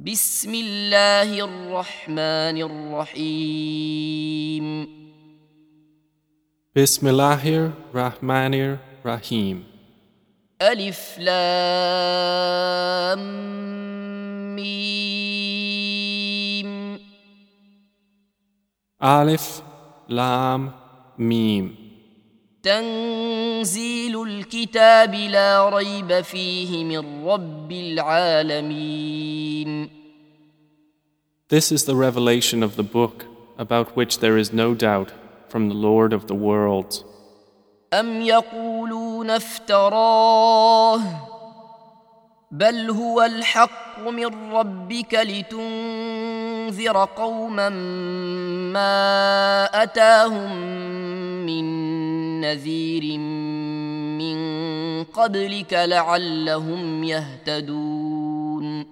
بسم الله الرحمن الرحيم Bismillahir Rahmanir Rahim. ألف لام ميم Alif Lam Mim. تنزيل الكتاب لا ريب فيه من رب العالمين. This is the revelation of the book about which there is no doubt from the Lord of the worlds. أم يقولون افتراه بل هو الحق من ربك لتنذر قوما ما أتاهم من نذير من قبلك لعلهم يهتدون.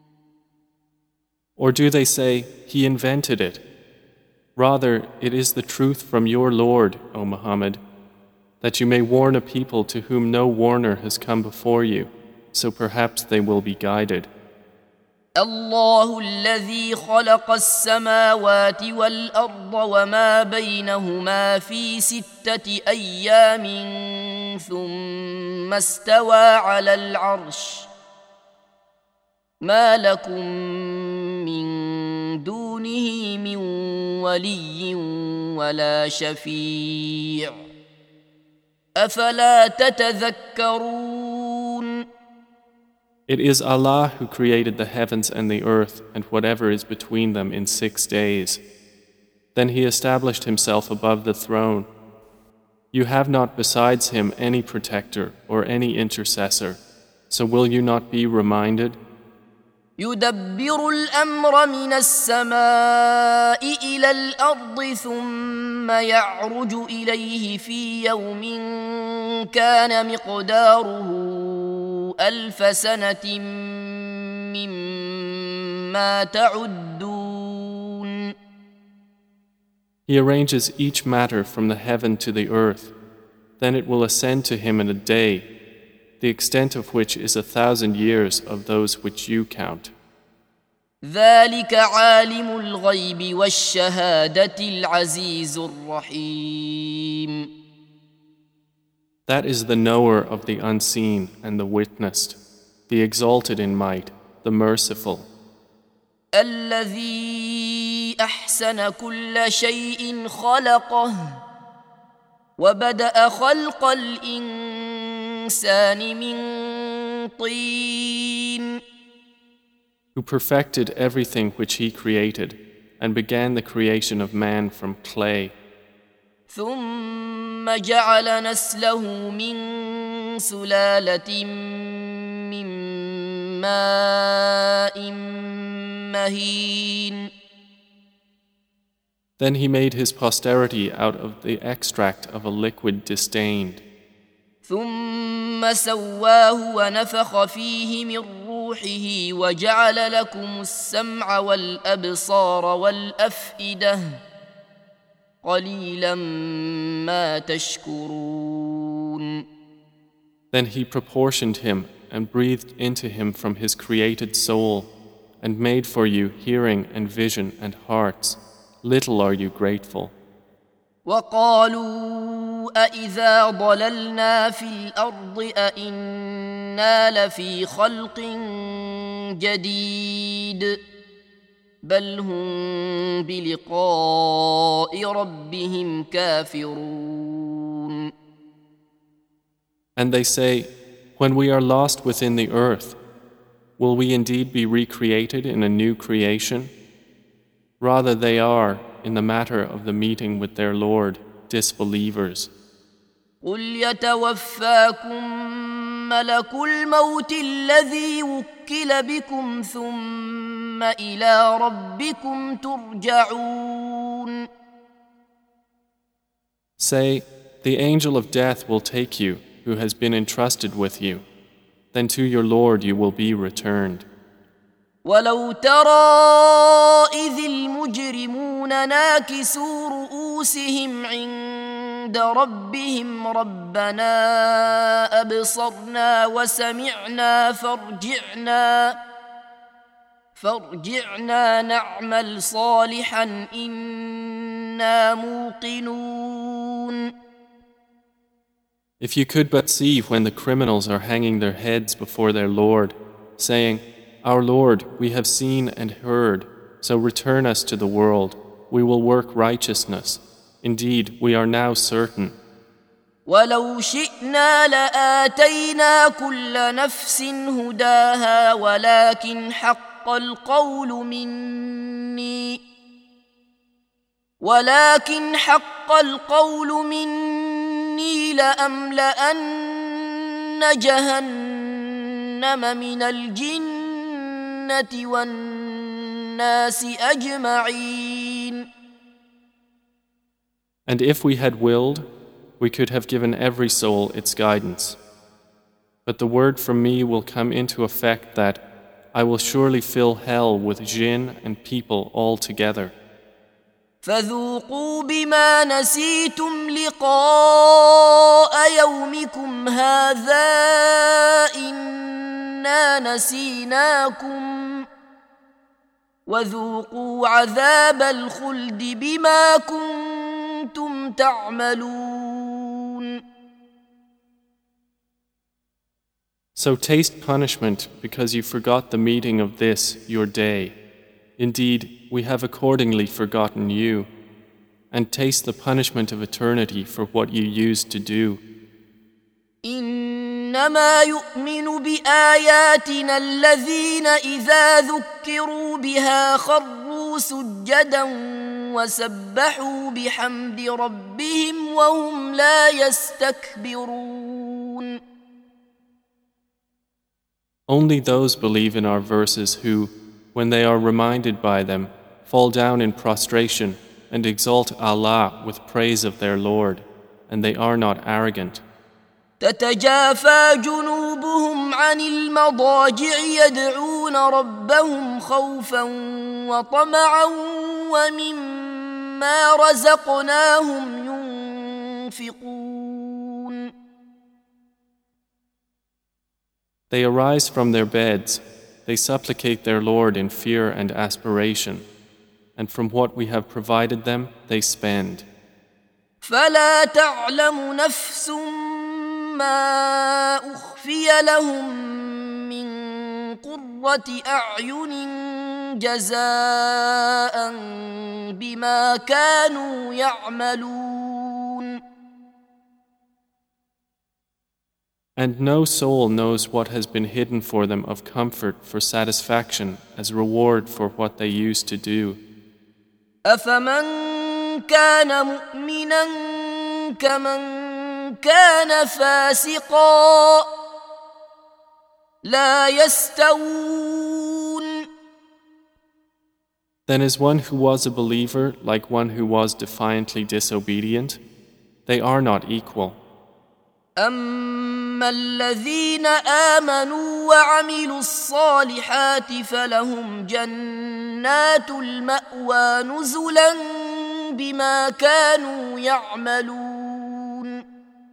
Or do they say, He invented it? Rather, it is the truth from your Lord, O Muhammad, that you may warn a people to whom no warner has come before you, so perhaps they will be guided. الله الذي خلق السماوات والأرض وما بينهما في 6 أيام ثم استوى على العرش ما لكم من دونه من ولي ولا شفيع أفلا تتذكرون. It is Allah who created the heavens and the earth and whatever is between them in 6 days. Then He established Himself above the throne. You have not besides Him any protector or any intercessor, so will you not be reminded? يدبر الأمر من السماء إلى الأرض ثم يعرج إليه في يوم كان مقداره 1000 سنة مما تعدون. He arranges each matter from the heaven to the earth. Then it will ascend to Him in a day, the extent of which is 1,000 years of those which you count. ذلك عالم الغيب والشهادة العزيز الرحيم. That is the knower of the unseen and the witnessed, the exalted in might, the merciful. الذي أحسن كل شيء خلقه وبدأ خلق الإنسان من طين. Who perfected everything which He created and began the creation of man from clay. ثم جعل نسله من سلالة من ماء مهين. Then He made His posterity out of the extract of a liquid disdained. ثم سواه ونفخ فيه من روحه وجعل لكم السمع والأبصار والأفئدة قليلا ما تشكرون. Then He proportioned Him and breathed into Him from His created soul and made for you hearing and vision and hearts. Little are you grateful. وقالوا أإذا ضللنا في الأرض أإنا لفي خلق جديد بل هم بلقاء ربهم كافرون. And they say, when we are lost within the earth, will we indeed be recreated in a new creation? Rather they are, in the matter of the meeting with their Lord, disbelievers. قل يتوفاكم ملك الموت الذي وكل بكم ثم إلى ربكم ترجعون. Say, the angel of death will take you, who has been entrusted with you. Then to your Lord you will be returned. ولو ترى إذ المجرمون ناكسوا رؤوسهم عند ربهم ربنا أبصرنا وسمعنا فارجعنا نعمل صالحا إنا موقنون. If you could but see when the criminals are hanging their heads before their Lord, saying, Our Lord, we have seen and heard, so return us to the world. We will work righteousness. Indeed, we are now certain. ولو شئنا لآتينا كل نفس هداها ولكن حق القول مني لأملأن جهنم من الجنة والناس أجمعين. And if we had willed, we could have given every soul its guidance. But the word from me will come into effect that I will surely fill hell with jinn and people all together. فذوقوا بما نسيتم لقاء يومكم هذا إنا نسيناكم وذوقوا عذاب الخلد بما كنتم تعملون. So taste punishment because you forgot the meeting of this, your day. Indeed, we have accordingly forgotten you, and taste the punishment of eternity for what you used to do. إنما يؤمن بآياتنا الذين إذا ذكروا بها خروا سجدا وسبحوا بحمد ربهم وهم لا يستكبرون. Only those believe in our verses who, when they are reminded by them, fall down in prostration and exalt Allah with praise of their Lord, and they are not arrogant. تتجافى جنوبهم عن المضاجع يدعون ربهم خوفا وطمعا ومما رزقناهم ينفقون. They arise from their beds, they supplicate their Lord in fear and aspiration, and from what we have provided them, they spend. فلا تعلم نفس ما أخفي لهم من قرة أعين جزاء بما كانوا يعملون. And no soul knows what has been hidden for them of comfort for satisfaction as reward for what they used to do. أفمن كان مؤمنا كمن كان فاسقا لا يستوون. Then is one who was a believer like one who was defiantly disobedient? They are not equal. أما الذين آمنوا وعملوا الصالحات فلهم جنات المأوى نزلا بما كانوا يعملون.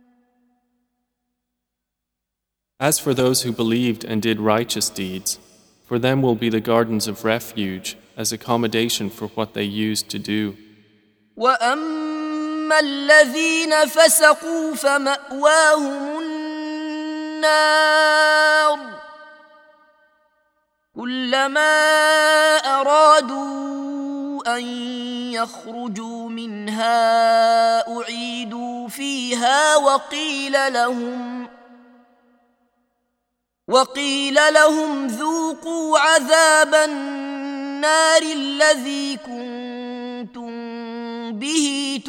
As for those who believed and did righteous deeds, for them will be the gardens of refuge as accommodation for what they used to do. وأما الذين فسقوا فمأواهم النار كلما أرادوا أن يخرجوا منها أعيدوا فيها وقيل لهم ذوقوا عذاب النار الذي كنتم به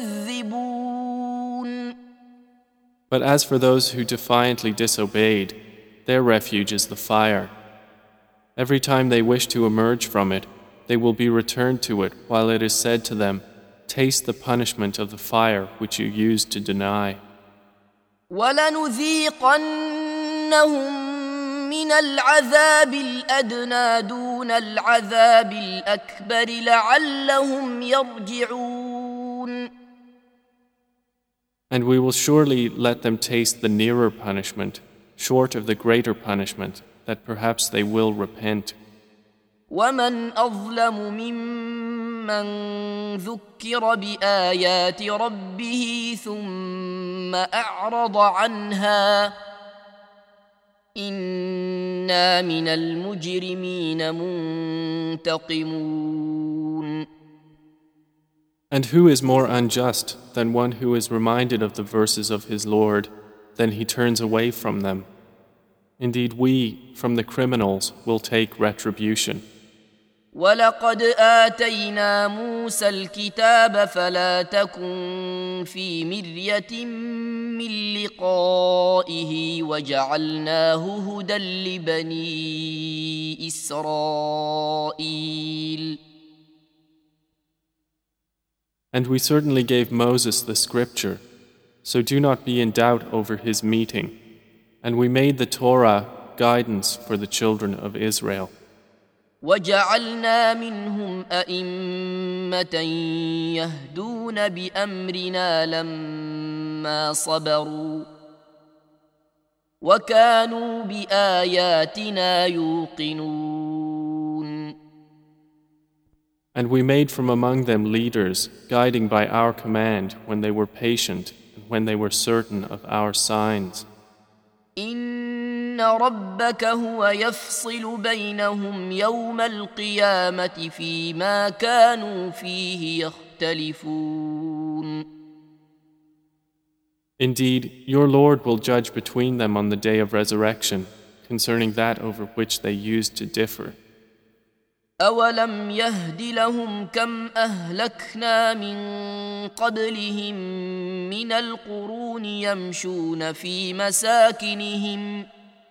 تكذبون. But as for those who defiantly disobeyed, their refuge is the fire. Every time they wish to emerge from it, they will be returned to it while it is said to them, taste the punishment of the fire which you used to deny. وَلَنُذِيقَنَّهُم من العذاب الأدنى دون العذاب الأكبر لعلهم يرجعون. And we will surely let them taste the nearer punishment, short of the greater punishment, that perhaps they will repent. ومن أظلم ممن ذكر بآيات ربه ثم أعرض عنها إنا من المجرمين منتقمون. And who is more unjust than one who is reminded of the verses of his Lord, then he turns away from them? Indeed, we, from the criminals, will take retribution. وَلَقَدْ آتَيْنَا مُوسَى الْكِتَابَ فَلَا تَكُنْ فِي مِرْيَةٍ مِّن لِقَائِهِ وَجَعَلْنَاهُ هُدًى لِبَنِي إِسْرَائِيلَ. And we certainly gave Moses the scripture, so do not be in doubt over his meeting. And we made the Torah guidance for the children of Israel. وَجَعَلْنَا مِنْهُمْ أَئِمَّةً يَهْدُونَ بِأَمْرِنَا لَمَّا صَبَرُوا وَكَانُوا بِآيَاتِنَا يُوقِنُونَ. And we made from among them leaders, guiding by our command when they were patient and when they were certain of our signs. إِنَّ رَبَّكَ هُوَ يَفْصِلُ بَيْنَهُمْ يَوْمَ الْقِيَامَةِ فِيمَا كَانُوا فِيهِ يَخْتَلِفُونَ. Indeed, your Lord will judge between them on the day of resurrection concerning that over which they used to differ. أَوَلَمْ يَهْدِ لَهُمْ كَمْ أَهْلَكْنَا مِنْ قَبْلِهِمْ مِنَ الْقُرُونِ يَمْشُونَ فِي مَسَاكِنِهِمْ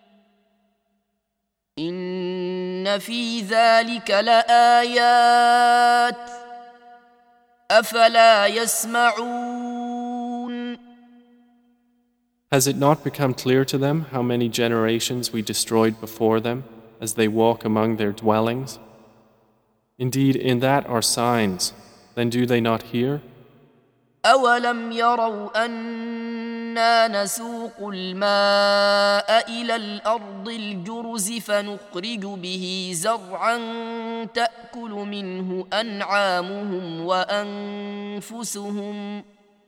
إِنَّ فِي ذَلِكَ لَآيَاتٍ أَفَلَا يَسْمَعُونَ. Has it not become clear to them how many generations we destroyed before them as they walk among their dwellings? Indeed, in that are signs. Then do they not hear? أَوَلَمْ يَرَوْا أَنَّا نَسُوقُ الْمَاءَ إِلَى الْأَرْضِ الْجُرُزِ فَنُخْرِجُ بِهِ زَرْعًا تَأْكُلُ مِنْهُ أَنْعَامُهُمْ وَأَنْفُسُهُمْ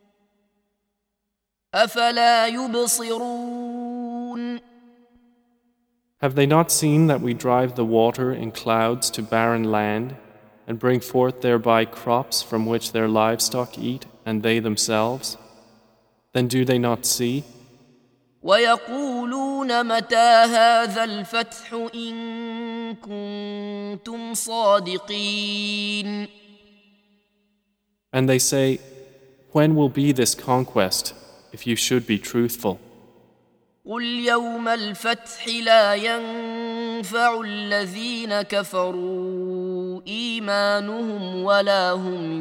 أَفَلَا يُبْصِرُونَ. Have they not seen that we drive the water in clouds to barren land and bring forth thereby crops from which their livestock eat and they themselves? Then do they not see? وَيَقُولُونَ مَتَى هَذَا الْفَتْحُ إِن كُنتُمْ صَادِقِينَ. And they say, when will be this conquest, if you should be truthful? قُلْ يَوْمَ الْفَتْحِ لَا يَنفَعُ الَّذِينَ كَفَرُوا إِيمَانُهُمْ وَلَا هُمْ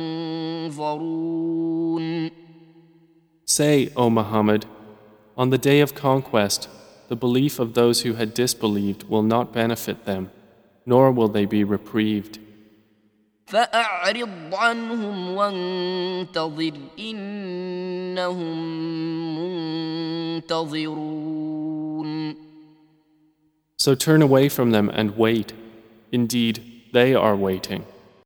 يُنظَرُونَ. Say, O Muhammad, on the day of conquest, the belief of those who had disbelieved will not benefit them, nor will they be reprieved. فَأَعْرِضْ عَنْهُمْ وَانْتَظِرْ إِنَّهُمْ مُنْتَظِرُونَ. So turn away from them and wait. Indeed, they are waiting.